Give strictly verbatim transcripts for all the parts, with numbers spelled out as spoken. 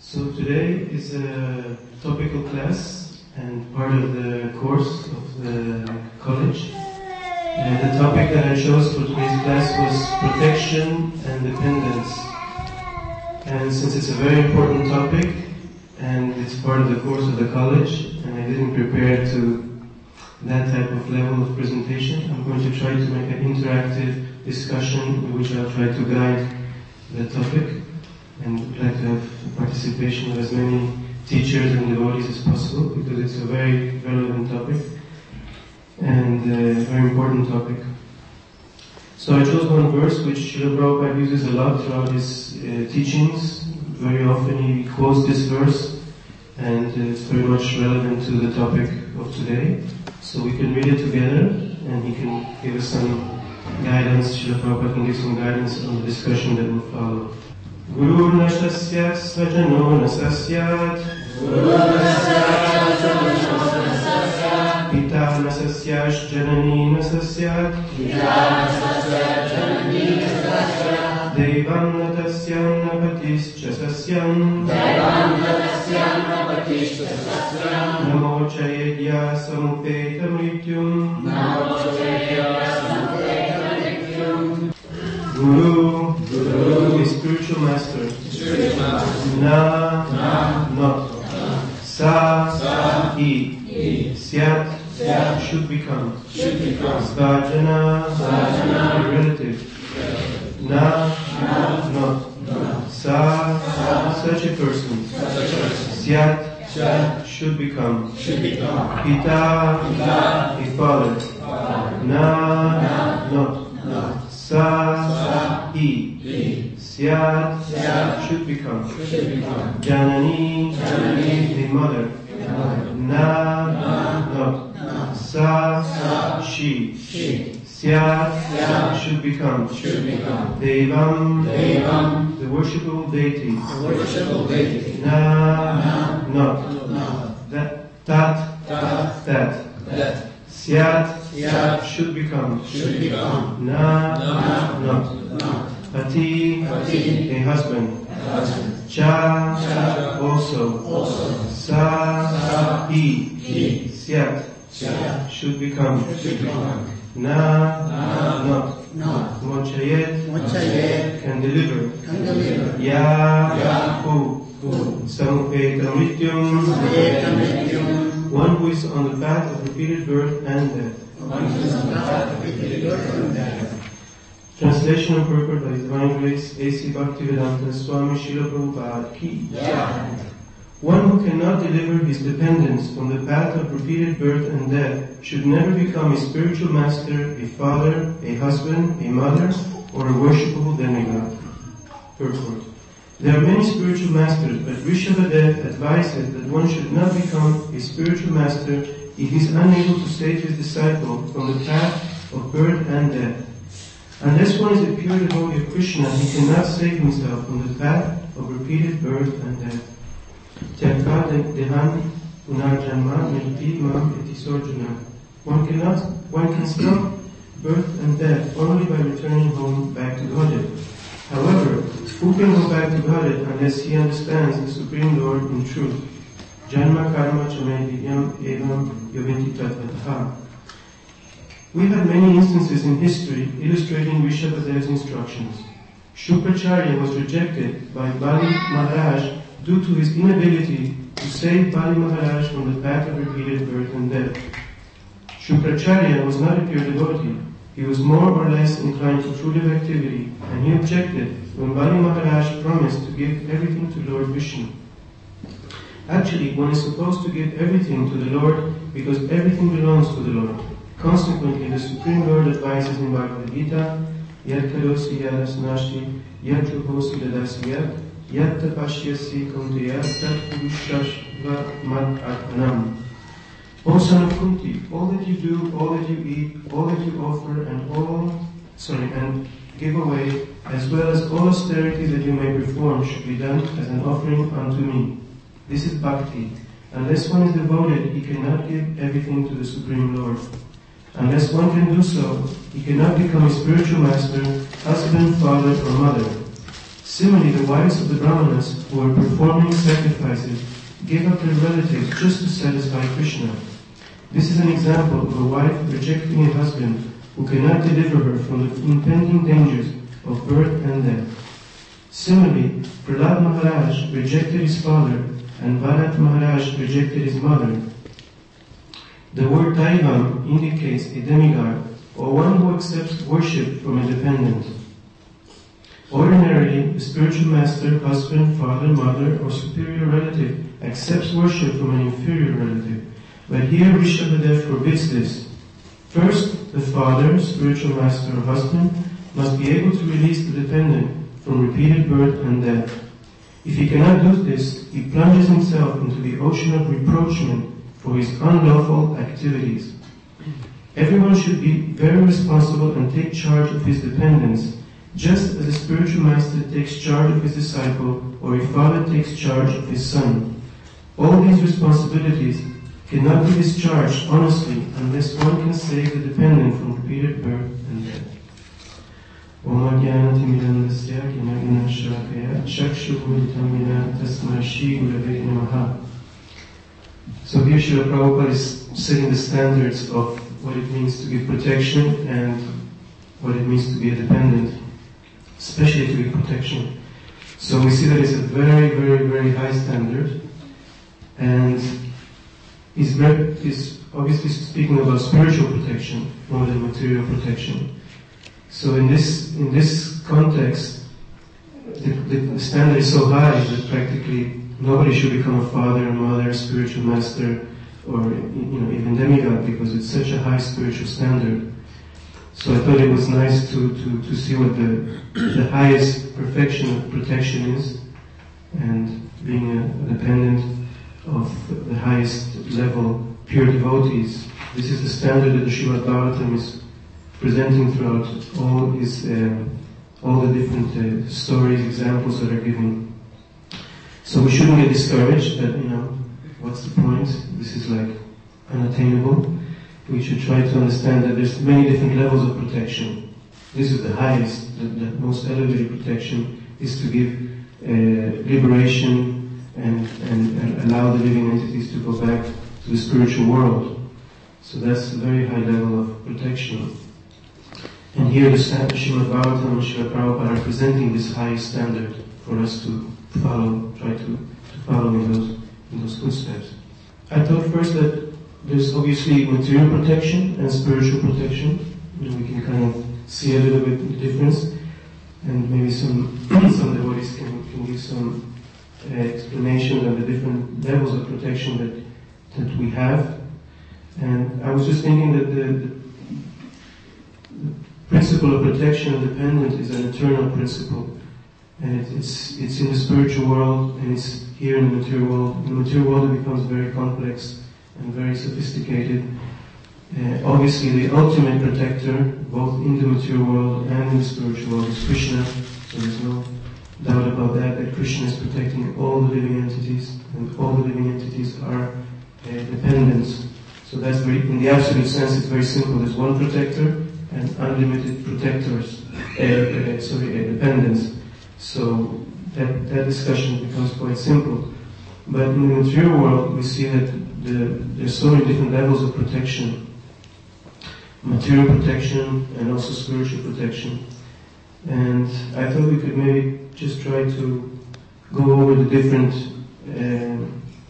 So today is a topical class and part of the course of the college. And the topic that I chose for today's class was protection and dependence. And since it's a very important topic and it's part of the course of the college and I didn't prepare to that type of level of presentation, I'm going to try to make an interactive discussion in which I'll try to guide the topic. And would like to have participation of as many teachers and devotees as possible because it's a very relevant topic and a very important topic. So I chose one verse which Srila Prabhupada uses a lot throughout his uh, teachings. Very often he quotes this verse and it's very much relevant to the topic of today. So we can read it together and he can give us some guidance, Srila Prabhupada can give some guidance on the discussion that will follow. Guru Nasasya Svajano Nasasyat Pita Nasasyash Janani Nasasyat Devam Natasyam Napatischa Sasyam Namo Chayedya Samupeta Mrityum Guru, Guru is spiritual master. Spiritual master. Na, Na, not. Na. Sa, Sa, He. He. Syat, Syat, should become. Should become. Svajana, Svajana, relative. Relative. Na, Na, not. Na. Sa, Sa, such a person. Such a person. Syat, Syat, should become. Should become. Pita, Pita, a father. Father. Na, Na, not. Na. Sa, Sa, He. He. Syat, Syat, should become. Should become. Janani, Janani, a mother. mother. Na, Na, not. Na. Sa, Sa, she. She. Syat, Syat, should become. Should become. Devam, Devam, the worshipable deity. The worshipable deity. Na, Na, not. Na. That, Tat, Tat, that. That. Syat, Syat, should become. Should become. Na, Na, not. Na. Pati, Pati, a husband. A husband. Cha, Cha, also. Also. Sa, Sa, he. He. Syat, Syat, should become. Should become. Na, Na, not. Not. Mochayet, Mochayet, can deliver. Can deliver. Ya, Ya, who. Who. Samupeta Mrityum, Samupeta Mrityum, one who is on the path of repeated birth and death. One who is on the path of repeated birth and death. Translation and purport by His Divine Grace, A C Bhaktivedanta Swami Srila Prabhupada Ki. Yeah. One who cannot deliver his dependents from the path of repeated birth and death should never become a spiritual master, a father, a husband, a mother, or a worshipable demigod. Purport. There are many spiritual masters, but Rishabhadev advises that one should not become a spiritual master if he is unable to save his disciple from the path of birth and death. Unless one is a pure devotee of Krishna, he cannot save himself from the path of repeated birth and death. Tyaka dehan punarjanma mriti mam iti sorjuna. One cannot, one can stop birth and death only by returning home back to Godhead. However, who can go back to Godhead unless he understands the Supreme Lord in truth? Janma karma chame vidyam evam yovinti tatvataha. We have many instances in history illustrating Rishabhadev's instructions. Shukracharya was rejected by Bali Maharaj due to his inability to save Bali Maharaj from the path of repeated birth and death. Shukracharya was not a pure devotee. He was more or less inclined to fruitive activity, and he objected when Bali Maharaj promised to give everything to Lord Vishnu. Actually, one is supposed to give everything to the Lord because everything belongs to the Lord. Consequently, the Supreme Lord advises in Bhagavad Gita, Yat karosi yadasnashti, yat ruposi dadasiyat, yat tapashyasi kuntiya, tat purushashva mad atmanam. O son of Kunti, all that you do, all that you eat, all that you offer, and all, sorry, and give away, as well as all austerity that you may perform, should be done as an offering unto me. This is bhakti. Unless one is devoted, he cannot give everything to the Supreme Lord. Unless one can do so, he cannot become a spiritual master, husband, father, or mother. Similarly, the wives of the Brahmanas who were performing sacrifices gave up their relatives just to satisfy Krishna. This is an example of a wife rejecting a husband who cannot deliver her from the impending dangers of birth and death. Similarly, Prahlad Maharaj rejected his father and Bharat Maharaj rejected his mother. The word Daivam indicates a demigod or one who accepts worship from a dependent. Ordinarily, the spiritual master, husband, father, mother, or superior relative accepts worship from an inferior relative. But here Rishabhadev forbids this. First, the father, spiritual master, or husband must be able to release the dependent from repeated birth and death. If he cannot do this, he plunges himself into the ocean of reproachment for his unlawful activities. Everyone should be very responsible and take charge of his dependents, just as a spiritual master takes charge of his disciple or a father takes charge of his son. All these responsibilities cannot be discharged honestly unless one can save the dependent from repeated birth and death. Om Jnana Timirandasya Gnana Shalakaya Chakshurmilitamina Tasmai Shri Gurave Namaha. So here Srila Prabhupada is setting the standards of what it means to give protection and what it means to be a dependent, especially to give protection. So we see that it's a very, very, very high standard, and he's, very, he's obviously speaking about spiritual protection more than material protection. So in this in this context, the, the, the standard is so high that practically nobody should become a father, mother, spiritual master, or you know even demigod, because it's such a high spiritual standard. So I thought it was nice to, to, to see what the the highest perfection of protection is, and being a, a dependent of the highest level pure devotees. This is the standard that the Srimad Bhagavatam is presenting throughout all his uh, all the different uh, stories, examples that are given. So we shouldn't get discouraged that, you know, what's the point? This is like unattainable. We should try to understand that there's many different levels of protection. This is the highest, the, the most elevated protection is to give uh, liberation and, and, and allow the living entities to go back to the spiritual world. So that's a very high level of protection. And here the Srimad Bhagavatam and Srila Prabhupada are presenting this high standard for us to follow, try to, to follow in those, in those footsteps. I thought first that there's obviously material protection and spiritual protection. You know, we can kind of see a little bit the difference, and maybe some some devotees can, can give some uh, explanation of the different levels of protection that that we have. And I was just thinking that the, the, the principle of protection and dependence is an eternal principle, and it, it's it's in the spiritual world and it's here in the material world. In the material world, it becomes very complex and very sophisticated. Uh, obviously, the ultimate protector, both in the material world and in the spiritual world, is Krishna. So there's no doubt about that, that Krishna is protecting all the living entities, and all the living entities are uh, dependents. So that's very, in the absolute sense, it's very simple. There's one protector and unlimited protectors, uh, uh, sorry, uh, dependents. So that, that discussion becomes quite simple. But in the material world, we see that the, there's so many different levels of protection. Material protection and also spiritual protection. And I thought we could maybe just try to go over the different uh,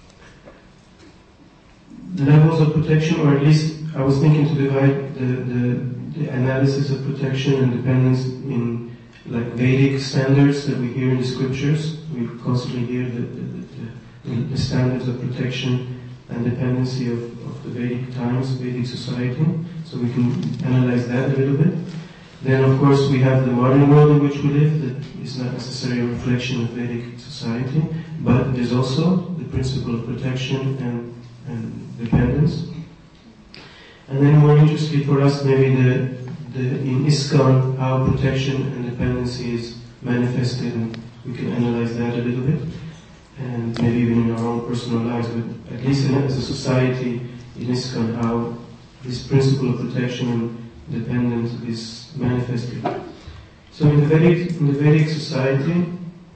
levels of protection, or at least I was thinking to divide the, the, the analysis of protection and dependence in like Vedic standards that we hear in the scriptures. We constantly hear the, the, the, the standards of protection and dependency of, of the Vedic times, Vedic society. So we can analyze that a little bit. Then of course we have the modern world in which we live that is not necessarily a reflection of Vedic society, but there's also the principle of protection and, and dependence. And then more interesting for us maybe the, the in ISKCON, how protection and dependency is manifested, and we can analyze that a little bit. And maybe even in our own personal lives, but at least in, as a society in ISKCON, how this principle of protection and dependence is manifested. So in the Vedic, in the Vedic society,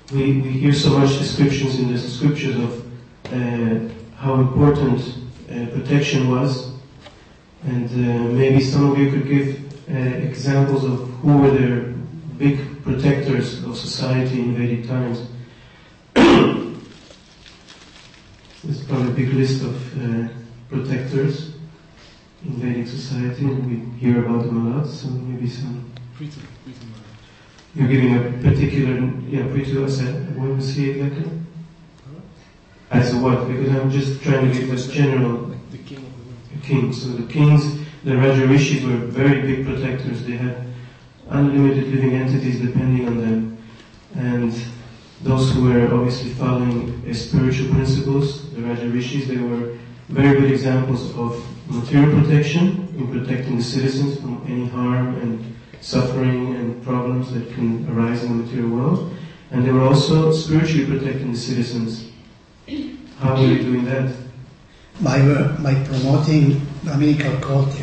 we, we hear so much descriptions in the scriptures of uh, how important uh, protection was, and uh, maybe some of you could give uh, examples of who were the big protectors of society in Vedic times. There's probably a big list of uh, protectors in Vedic society, and we hear about them a lot, so maybe some... Prithu, Prithu Maharaj. You're giving a particular... Yeah, Prithu, as a, what was he exactly? Huh? As a what? Because I'm just trying to give a general... Like the king of the world. The kings. So the kings, the Raja Rishis were very big protectors. They had unlimited living entities depending on them. And those who were obviously following uh, spiritual principles, the Raja Rishis, they were very good examples of material protection in protecting the citizens from any harm and suffering and problems that can arise in the material world. And they were also spiritually protecting the citizens. How were they doing that? By, by promoting Brahminical culture.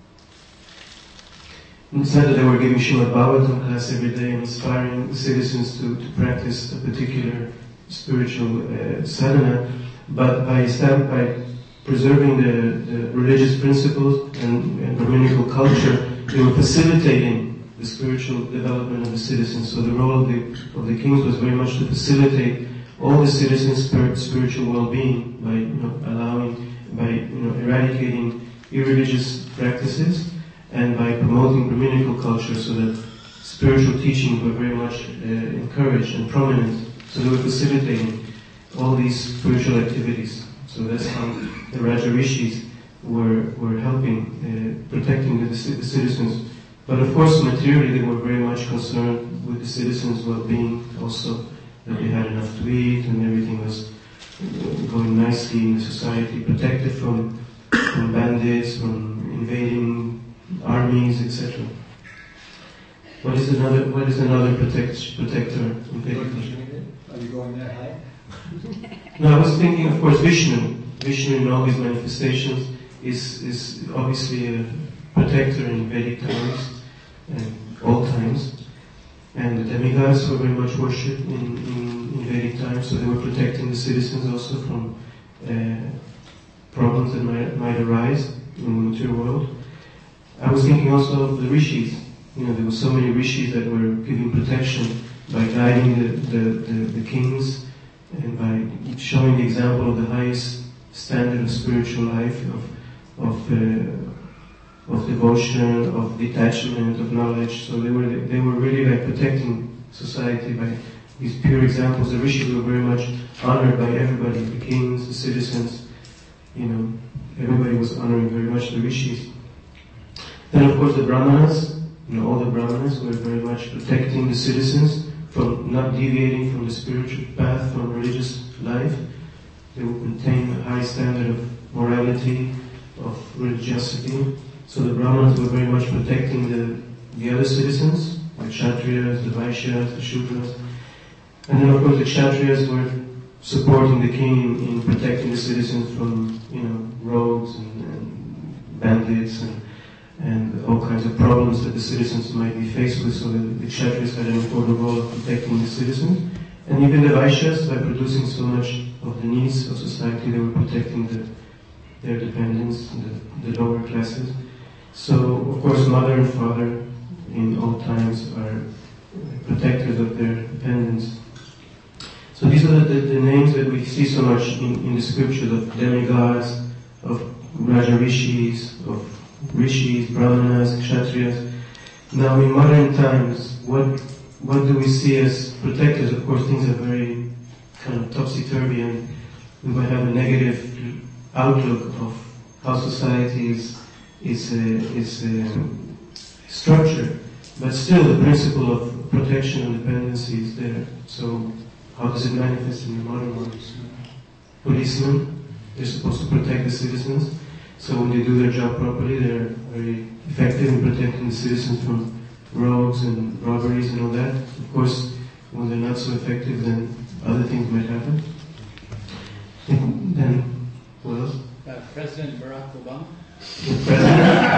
It's not that they were giving Srimad Bhagavatam class every day and inspiring the citizens to, to practice a particular spiritual uh, sadhana, but by, by preserving the, the religious principles and, and Brahminical culture, they were facilitating the spiritual development of the citizens. So the role of the, of the kings was very much to facilitate all the citizens' spirit, spiritual well-being by you know, allowing, by you know, eradicating irreligious practices and by promoting Brahminical culture, so that spiritual teachings were very much uh, encouraged and prominent. So they were facilitating all these spiritual activities. So that's how the Raja Rishis were were helping, uh, protecting the, the citizens. But of course, materially, they were very much concerned with the citizens' well-being also, that they had enough to eat and everything was going nicely in the society, protected from, from bandits, from invading armies, et cetera. What is another? What is another protect, protector in Vedic culture? Are you going that high? No, I was thinking, of course, Vishnu. Vishnu in all his manifestations is is obviously a protector in Vedic times and all times. And the demigods were very much worshipped in, in, in Vedic times, so they were protecting the citizens also from uh, problems that might, might arise in the material world. I was thinking also of the rishis. You know, there were so many rishis that were giving protection by guiding the, the, the, the kings and by showing the example of the highest standard of spiritual life, of of, uh, of devotion, of detachment, of knowledge. So they were they were really like protecting society by these pure examples. The rishis were very much honored by everybody, the kings, the citizens. You know, everybody was honoring very much the rishis. Then of course the brahmanas, you know, all the brahmanas were very much protecting the citizens from not deviating from the spiritual path, from religious life. They would maintain a high standard of morality, of religiosity. So the brahmanas were very much protecting the, the other citizens, the kshatriyas, the vaishyas, the shudras. And then of course the kshatriyas were supporting the king in, in protecting the citizens from, you know, rogues and, and bandits and and all kinds of problems that the citizens might be faced with, so the, the kshatriyas had an important role of protecting the citizens. And even the vaishyas, by producing so much of the needs of society, they were protecting the, their dependents, the, the lower classes. So, of course, mother and father in all times are protectors of their dependents. So these are the, the names that we see so much in, in the scriptures of demigods, of Raja Rishis, of Rishis, Brahmanas, Kshatriyas. Now in modern times, what what do we see as protectors? Of course, things are very kind of topsy-turvy and we might have a negative outlook of how society is, is, uh, is uh, structured. But still, the principle of protection and dependency is there. So how does it manifest in the modern world? Policemen, they're supposed to protect the citizens. So when they do their job properly, they're very effective in protecting the citizens from rogues and robberies and all that. Of course, when they're not so effective, then other things might happen. And then, what else? Uh, President Barack Obama. The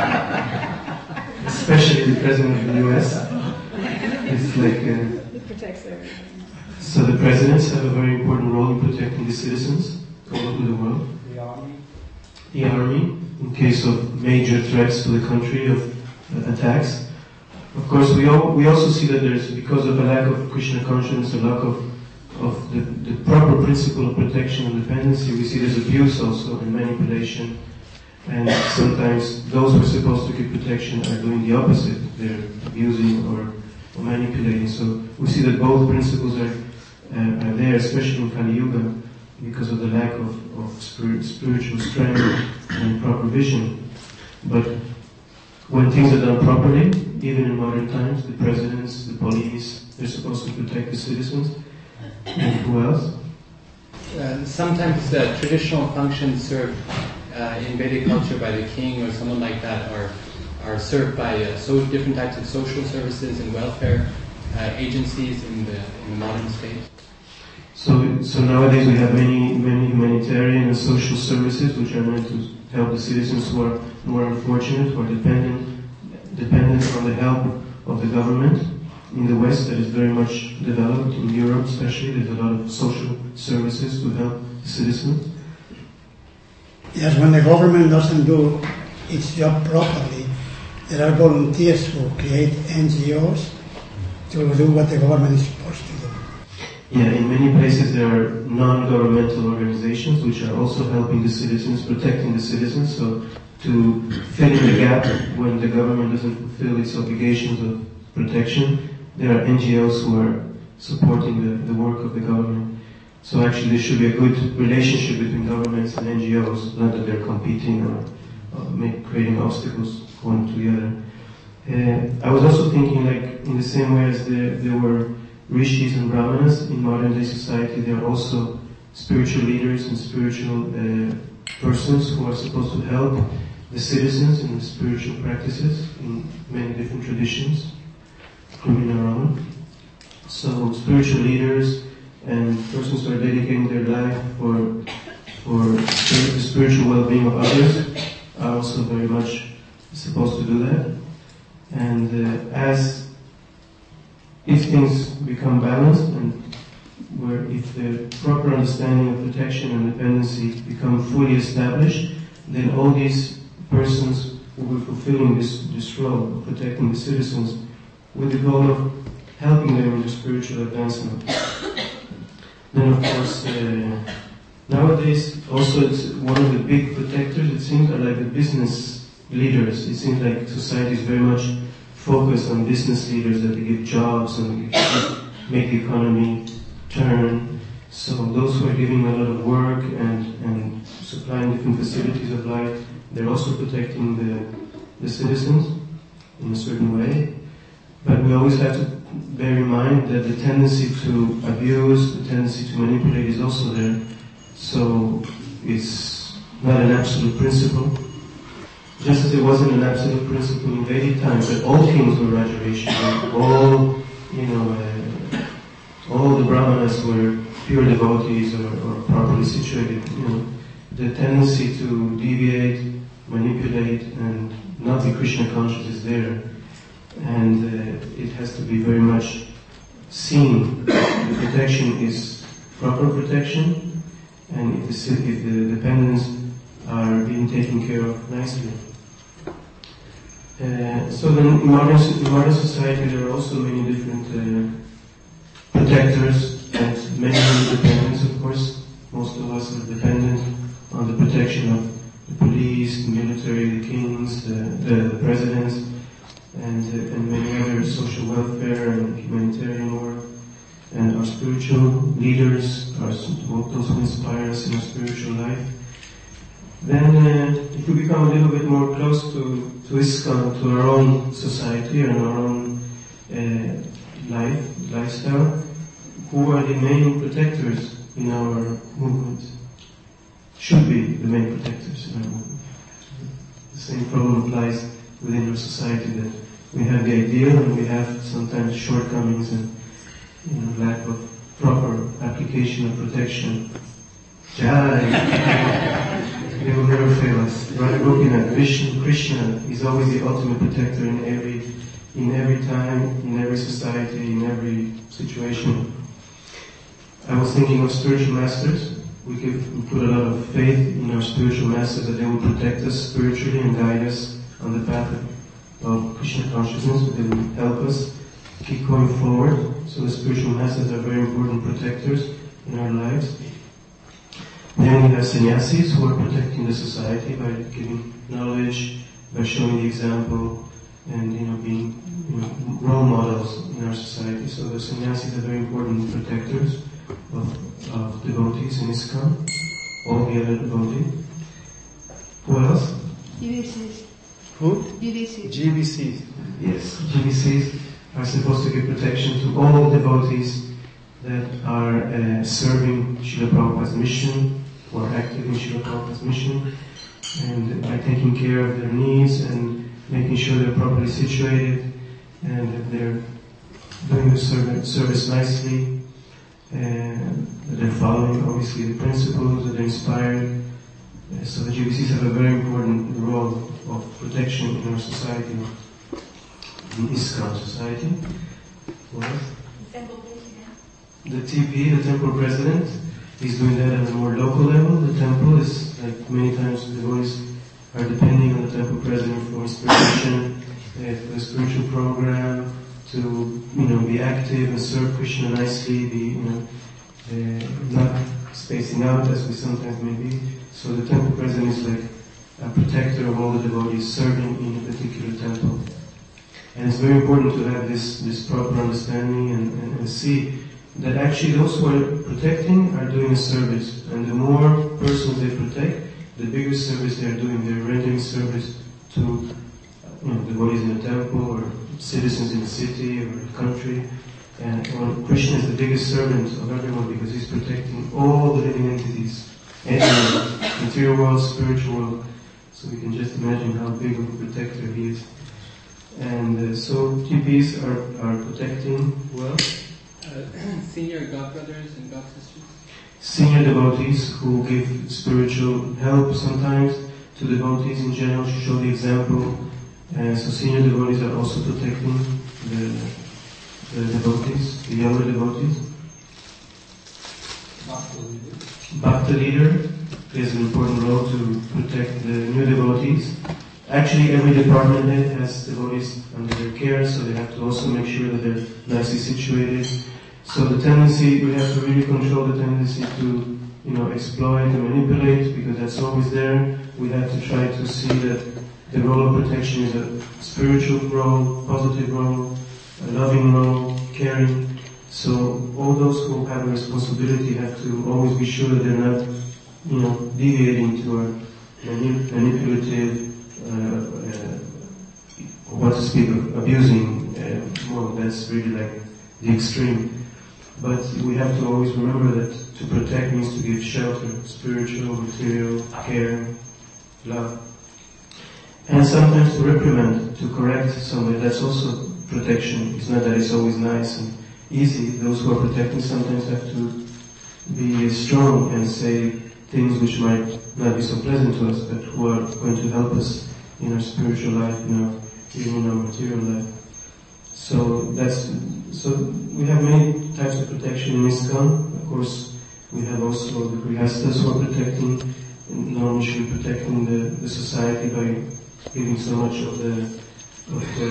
president, especially the president of the U S, is like uh, protects everything. So the presidents have a very important role in protecting the citizens all over the world. The army. The army, in case of major threats to the country, of uh, attacks. Of course, we all, we also see that there's, because of a lack of Krishna consciousness, a lack of, of the, the proper principle of protection and dependency, we see there's abuse also and manipulation. And sometimes those who are supposed to give protection are doing the opposite. They're abusing or, or manipulating. So we see that both principles are, uh, are there, especially in Kali Yuga, because of the lack of, of spirit, spiritual strength and proper vision. But when things are done properly, even in modern times, the presidents, the police, they're supposed to protect the citizens. And who else? Uh, sometimes uh, traditional functions served uh, in Vedic culture by the king or someone like that are are served by uh, so different types of social services and welfare uh, agencies in the in the modern state. So, so nowadays we have many, many humanitarian and social services which are meant to help the citizens who are more unfortunate, who are dependent, dependent on the help of the government. In the West, that is very much developed. In Europe, especially, there's a lot of social services to help the citizens. Yes, when the government doesn't do its job properly, there are volunteers who create N G Os to do what the government is supposed to do. Yeah, in many places there are non-governmental organizations which are also helping the citizens, protecting the citizens, so to fill in the gap when the government doesn't fulfill its obligations of protection, there are N G Os who are supporting the, the work of the government. So actually there should be a good relationship between governments and N G Os, not that they're competing or, or make, creating obstacles one to the other. Uh, I was also thinking, like, in the same way as there, there were rishis and brahmanas in modern day society, there are also spiritual leaders and spiritual uh, persons who are supposed to help the citizens in the spiritual practices in many different traditions, including our own. So spiritual leaders and persons who are dedicating their life for for the spiritual well-being of others are also very much supposed to do that. And uh, as if things become balanced and where if the proper understanding of protection and dependency become fully established, then all these persons who were fulfilling this, this role of protecting the citizens with the goal of helping them in their spiritual advancement. Then of course, uh, nowadays also it's one of the big protectors, it seems, are like the business leaders. It seems like society is very much focused on business leaders, that they give jobs and make the economy turn. So those who are giving a lot of work and, and supplying different facilities of life, they're also protecting the, the citizens in a certain way. But we always have to bear in mind that the tendency to abuse, the tendency to manipulate is also there. So it's not an absolute principle. Just as it wasn't an absolute principle in Vedic times that all kings were Rajarishis, all, you know, uh, all the brahmanas were pure devotees or, or properly situated. You know, the tendency to deviate, manipulate, and not be Krishna conscious is there, and uh, it has to be very much seen. The protection is proper protection, and if the, if the dependents are being taken care of nicely. Uh, so then in modern, in modern society there are also many different uh, protectors and many dependents, of course. Most of us are dependent on the protection of the police, the military, the kings, the, the, the presidents, and, uh, and many other social welfare and humanitarian work. And our spiritual leaders are those who inspire us in our spiritual life. Then uh, if we become a little bit more close to, to ISKCON, to our own society and our own uh, life, lifestyle, who are the main protectors in our movement? Should be the main protectors in our movement. The same problem applies within our society, that we have the ideal and we have sometimes shortcomings and, you know, lack of proper application of protection. Jai! They will never fail us. Radha Gopinath, Krishna, Krishna is always the ultimate protector in every in every time, in every society, in every situation. I was thinking of spiritual masters. We could we put a lot of faith in our spiritual masters that they will protect us spiritually and guide us on the path of Krishna consciousness, that they will help us keep going forward. So the spiritual masters are very important protectors in our lives. Then we have sannyasis who are protecting the society by giving knowledge, by showing the example, and you know being you know, role models in our society. So the sannyasis are very important protectors of, of devotees in ISKCON, all the other devotees. Who else? G B Cs. Who? G B Cs. G B Cs. Yes, G B Cs are supposed to give protection to all devotees that are uh, serving Srila Prabhupada's mission, who are active in Srila Prabhupada's mission, and by taking care of their needs and making sure they're properly situated and that they're doing the service, service nicely, and that they're following obviously the principles, that they're inspired. Uh, so the G B Cs have a very important role of protection in our society, in ISKCON society. What else? Temple president. The T P, the temple president, he's doing that at a more local level. The temple is, like many times, the devotees are depending on the temple president for inspiration, uh, for the spiritual program, to you know be active and serve Krishna nicely, be you know uh, not spacing out as we sometimes may be. So the temple president is like a protector of all the devotees serving in a particular temple. And it's very important to have this, this proper understanding and, and, and see that actually those who are protecting are doing a service. And the more persons they protect, the bigger service they are doing. They're rendering service to you know, devotees in the temple or citizens in the city or the country. And well, Krishna is the biggest servant of everyone because he's protecting all the living entities, everyone, material world, spiritual world. So we can just imagine how big of a protector he is. And uh, so G Ps are, are protecting well. Uh, senior godbrothers and godsisters? Senior devotees who give spiritual help sometimes to devotees in general, to show the example. And so senior devotees are also protecting the, the devotees, the younger devotees. Bhakta leader. Bhakta leader plays an important role to protect the new devotees. Actually, every department head has devotees under their care, so they have to also make sure that they're nicely situated. So the tendency, we have to really control the tendency to, you know, exploit and manipulate, because that's always there. We have to try to see that the role of protection is a spiritual role, positive role, a loving role, caring. So all those who have a responsibility have to always be sure that they're not, you know, deviating to a manip- manipulative, Uh, uh, what to speak of, abusing, uh, well, that's really like the extreme. But we have to always remember that to protect means to give shelter, spiritual, material, care, love. And sometimes to reprimand, to correct somebody, that's also protection. It's not that it's always nice and easy. Those who are protecting sometimes have to be strong and say things which might not be so pleasant to us, but who are going to help us in our spiritual life, in our, even in our material life. So that's so we have many types of protection in ISKCON. Of course, we have also the grihastas who are protecting, normally protecting the, the society by giving so much of the of the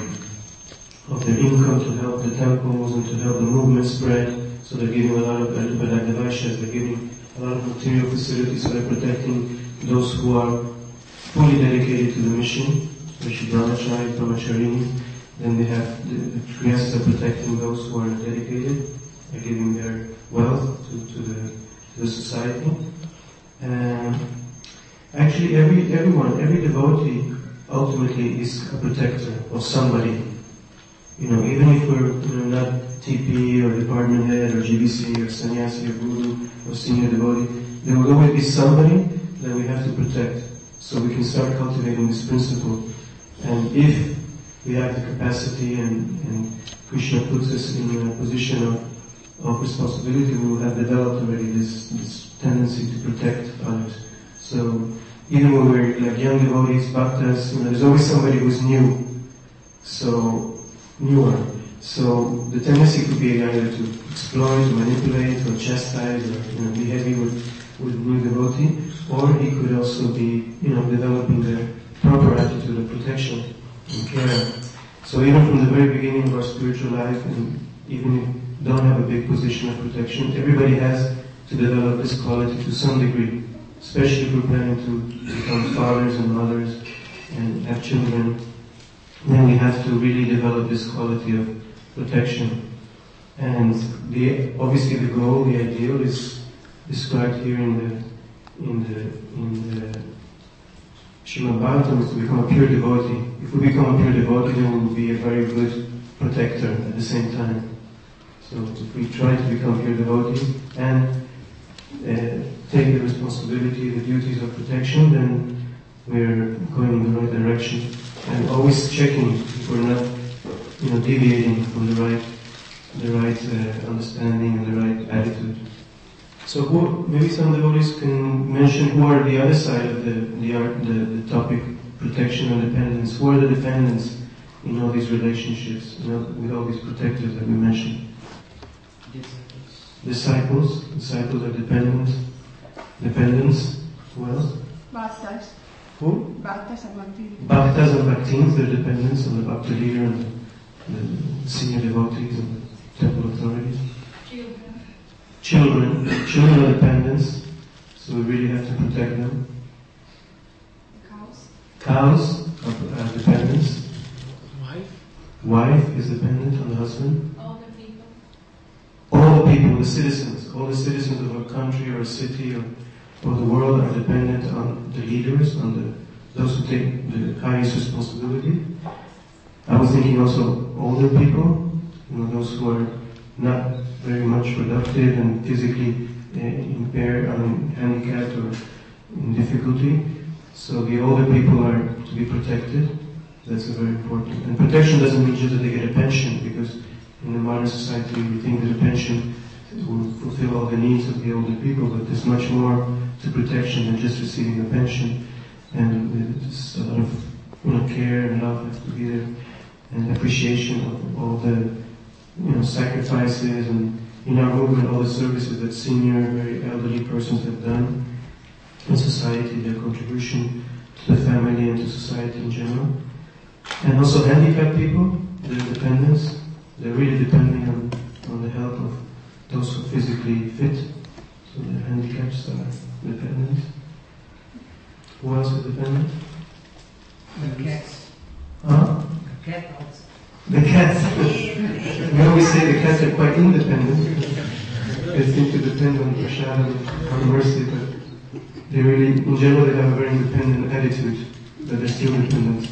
of their income to help the temples and to help the movement spread. So they're giving a lot of like the Vaishyas, they're giving a lot of material facilities. So they're protecting those who are fully dedicated to the mission, especially brahmachari, brahmacharini. Then they have the, the grihastas are protecting those who are dedicated by giving their wealth to, to, the, to the society. And actually, every everyone, every devotee, ultimately is a protector of somebody. You know, even if we're you know, not T P or department head or G B C or sannyasi or guru or senior devotee, there will always be somebody that we have to protect. So we can start cultivating this principle. And if we have the capacity and, and Krishna puts us in a position of, of responsibility, we will have developed already this, this tendency to protect others. So even when we're like young devotees, bhaktas, you know, there's always somebody who's new. So newer. So the tendency could be either to exploit, to manipulate, or chastise, or you know, be heavy with, with new devotee, or he could also be, you know, developing the proper attitude of protection and care. So even from the very beginning of our spiritual life, and even if we don't have a big position of protection, everybody has to develop this quality to some degree, especially if we're planning to become fathers and mothers and have children. Then we have to really develop this quality of protection. And the, obviously the goal, the ideal is described here in the in the in the Srimad Bhagavatam, is to become a pure devotee. If we become a pure devotee, then we will be a very good protector at the same time. So if we try to become pure devotee and uh, take the responsibility, the duties of protection, then we're going in the right direction. And always checking if we're not, you know, deviating from the right, the right uh, understanding and the right attitude. So who, maybe some devotees can mention who are the other side of the the, the the topic, protection and dependence. Who are the dependents in all these relationships, you know, with all these protectors that we mentioned? Disciples. Disciples are dependent. Dependents. Who else? Bhaktas. Who? Bhaktas and Bhakti. Bhaktas and Bhaktins, they're dependents on the Bhakti leader and the, the senior devotees and the temple authorities. Children. Children. Children are dependents, so we really have to protect them. Cows. Cows are, are dependents. Wife? Wife is dependent on the husband. Older people. All the people, the citizens, all the citizens of a country or a city or, or the world are dependent on the leaders, on the those who take the highest responsibility. I was thinking also older people, you know, those who are not very much productive and physically uh, impaired, I mean, handicapped or in difficulty. So the older people are to be protected. That's very important. And protection doesn't mean just that they get a pension, because in the modern society we think that a pension will fulfill all the needs of the older people, but there's much more to protection than just receiving a pension. And there's a lot of, you know, care and love has to be there, and appreciation of all the, you know, sacrifices and in our movement all the services that senior, very elderly persons have done in society, their contribution to the family and to society in general. And also handicapped people, their dependents, they're really depending on, on the help of those who are physically fit. So their handicaps are dependent. Who else is dependent? The cats. Huh? The cat also. The cats. We always say the cats are quite independent. They seem to depend on prasad and on mercy, but they really, in general, they have a very independent attitude, but they're still dependent.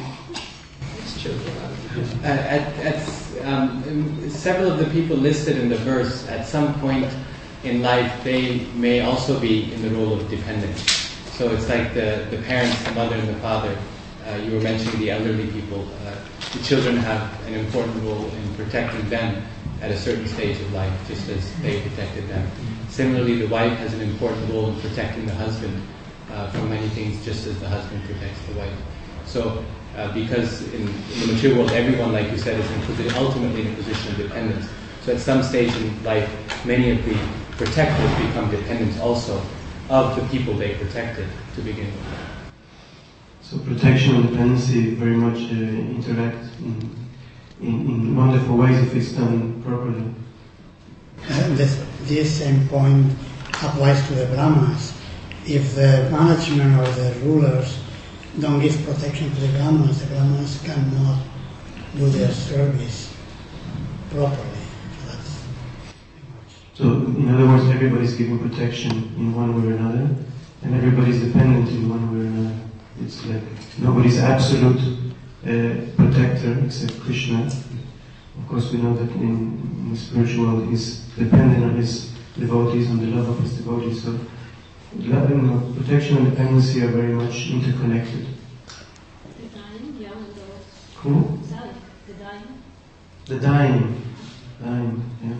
Uh, at, at um, several of the people listed in the verse, at some point in life, they may also be in the role of dependent. So it's like the, the parents, the mother and the father. Uh, you were mentioning the elderly people. Uh, the children have an important role in protecting them at a certain stage of life, just as they protected them. Similarly, the wife has an important role in protecting the husband uh, from many things, just as the husband protects the wife. So, uh, because in, in the material world, everyone, like you said, is included ultimately in a position of dependence. So at some stage in life, many of the protectors become dependents also of the people they protected to begin with. So protection and dependency very much uh, interact in, in, in wonderful ways if it's done properly. Uh, this, this same point applies to the Brahmanas. If the management or the rulers don't give protection to the Brahmanas, the Brahmanas cannot do their service properly. So that's pretty much. So in other words, everybody's given protection in one way or another, and everybody's dependent in one way or another. It's like nobody's absolute uh, protector except Krishna. Of course, we know that in, in the spiritual world he's dependent on his devotees, on the love of his devotees. So love and protection and dependency are very much interconnected. The dying, young and old. Who? Sorry, the dying. The dying. Dying,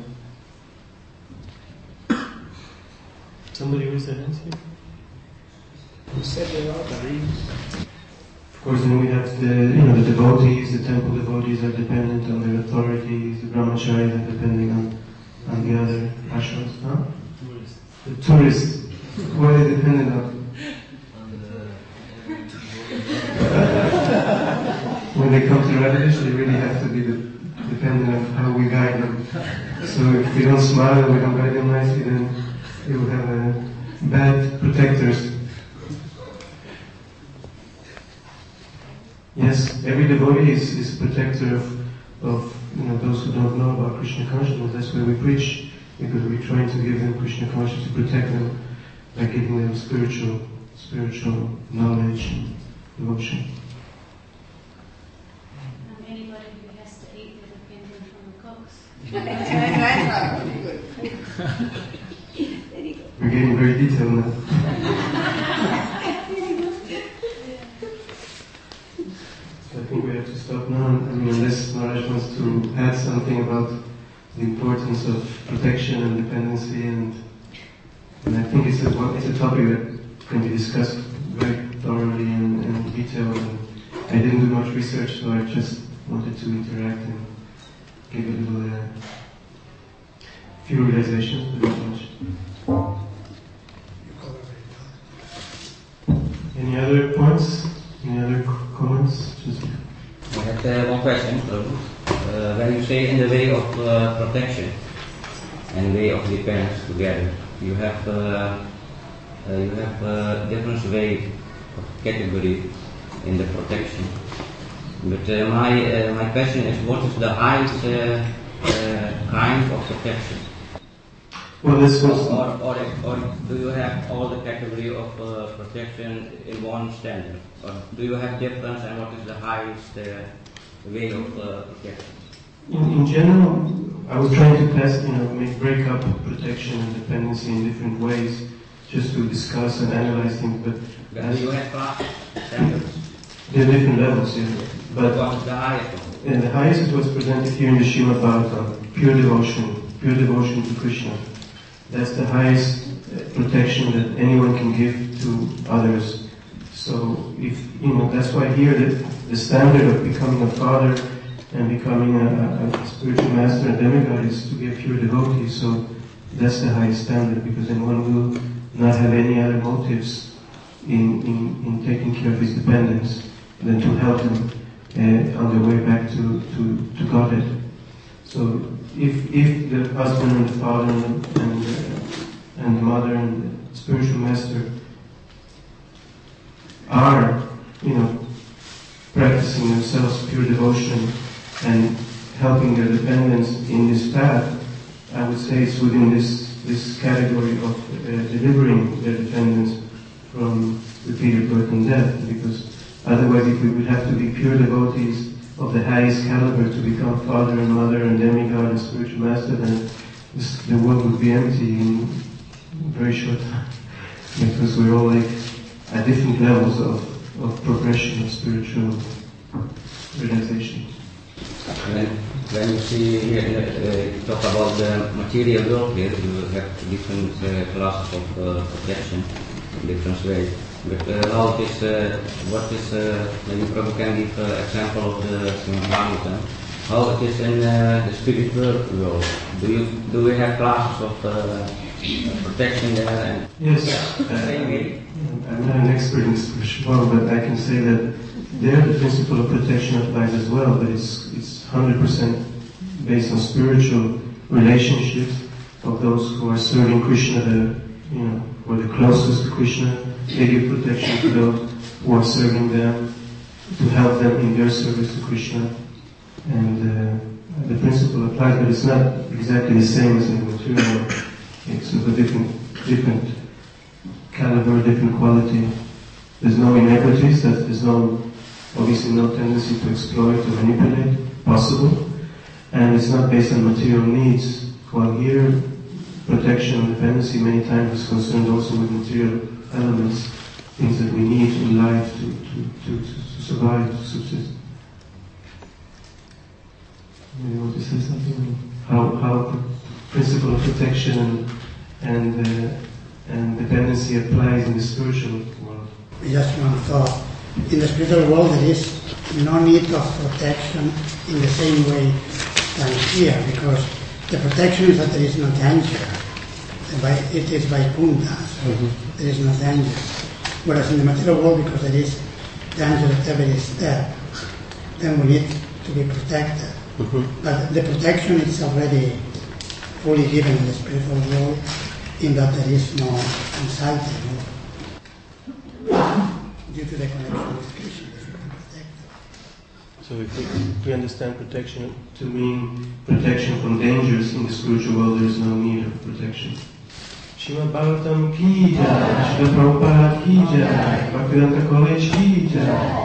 yeah. Somebody raise their hands here? You said there are the reasons. course, then we have the, you know, the devotees, the temple devotees are dependent on their authorities, the brahmacharis are depending on, on the other ashrams, huh? Tourists. The tourists, what are they dependent on? On the When they come to Radhadesh, they really have to be the, dependent on how we guide them. So if we don't smile and we don't guide them nicely, then they will have uh, bad protectors. Yes, every devotee is, is a protector of, of you know, those who don't know about Krishna consciousness. That's why we preach, because we're trying to give them Krishna consciousness, to protect them by giving them spiritual, spiritual knowledge and devotion. And anybody who has to eat with opinion from the cooks. We're getting very detailed now. I think we have to stop now. I mean, unless Maharaj wants to add something about the importance of protection and dependency, and, and I think it's a it's a topic that can be discussed very thoroughly and, and detailed. And I didn't do much research, so I just wanted to interact and give a little uh, few realizations, but not much. Any other points? Any other comments? Just I have uh, one question. Uh, when you say in the way of uh, protection and way of dependence together, you have uh, uh, you have uh, different way of category in the protection. But uh, my uh, my question is, what is the highest uh, uh, kind of protection? well, this Or, was or, or, or do you have all the category of uh, protection in one standard? Or do you have difference, and what is the highest uh, way of uh, protection? in, in general. I was trying to pass, you know, make break up protection and dependency in different ways, just to discuss and analyze things. But But do you have class standards? there are different levels, yeah. But What is the highest one? and the highest it was presented here in the Srimad Bhagavatam, pure devotion, pure devotion to Krishna. That's the highest uh, protection that anyone can give to others. So if, you know, that's why here the, the standard of becoming a father and becoming a, a, a spiritual master and demigod is to be a pure devotee. So that's the highest standard, because then one will not have any other motives in, in, in taking care of his dependents than to help them uh, on their way back to, to, to Godhead. So if if the husband and the father and the, and, the, and the mother and the spiritual master are, you know, practicing themselves pure devotion and helping their dependents in this path, I would say it's within this this category of uh, delivering their dependents from repeated birth and death, because otherwise if we would have to be pure devotees of the highest caliber to become father and mother and demigod and spiritual master, then this, the world would be empty in a very short time, because we're all like at different levels of, of progression of spiritual realization. When, when you see here, uh, you talk about the material world here, you have different uh, classes of uh, protection in different ways. But uh, how it is, uh, what is, uh, maybe Prabhu can give an uh, example of the Srimad Bhagavatam, how it is in uh, the spiritual world. Do you do we have classes of uh, protection there? And Yes, uh, same way? I'm not an expert in this spiritual world, but I can say that there the principle of protection applies as well, but it's it's one hundred percent based on spiritual relationships of those who are serving Krishna, the, you know, who are the closest to Krishna. They give protection to those who are serving them, to help them in their service to Krishna. And uh, the principle applies, but it's not exactly the same as in the material world. It's of a different, different caliber, different quality. There's no inequities, that there's no, obviously no tendency to exploit or manipulate, possible. And it's not based on material needs. While here, protection and dependency many times is concerned also with material elements, things that we need in life to, to, to, to survive, to subsist. You want to say something? How how the principle of protection and and uh, and dependency applies in the spiritual world? Just one thought. in the spiritual world there is no need of protection in the same way than here, because the protection is that there is no danger. It is Vaikuntha, so mm-hmm. there is no danger. Whereas in the material world, because there is danger at every step, then we need to be protected. Mm-hmm. But the protection is already fully given in the spiritual world, in that there is no anxiety, no? Due to the connection with Krishna, they should be protected. So if we, we understand protection to mean protection from dangers in the spiritual world, there is no need of protection. Srimad Bhagavatam ki jai, Srila Prabhupada ki jai, Bhaktivedanta College ki jai.